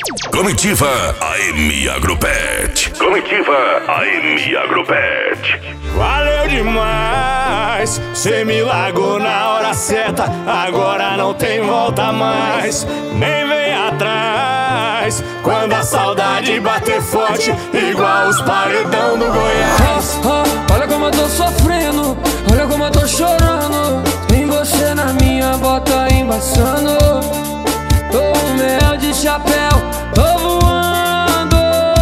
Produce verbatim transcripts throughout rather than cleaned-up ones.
Comitiva A M Agropet. Comitiva A M Agropet. Valeu demais, cê me largou na hora certa. Agora não tem volta mais, nem vem atrás. Quando a saudade bater forte, igual os paredão do Goiás. Oh, oh, olha como eu tô sofrendo, olha como eu tô chorando. Tem você na minha bota embaçando. Tô um mel de chapéu, tô voando.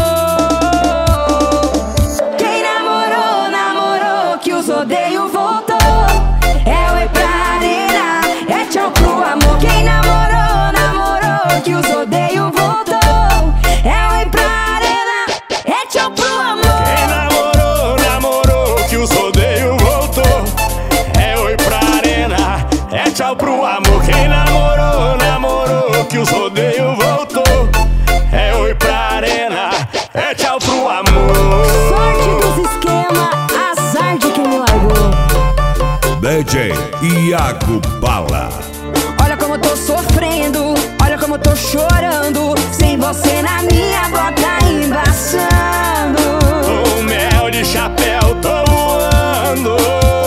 Quem namorou, namorou, que os odeio voltou. É oi pra arena, é tchau pro amor. Quem namorou, namorou, que os odeio voltou. É oi pra arena, é tchau pro amor. Quem namorou, namorou, que os odeio voltou. É oi pra arena, é tchau pro amor. Quem namorou, namorou, que os odeio voltou. É oi pra arena, é tchau pro amor. Sorte dos esquema, azar de quem me largou. D J Iago Bala. Olha como eu tô sofrendo, olha como eu tô chorando. Sem você na minha bota embaçando. O mel de chapéu, tô voando.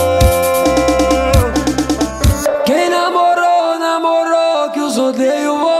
Quem namorou, namorou, que os odeio voltou.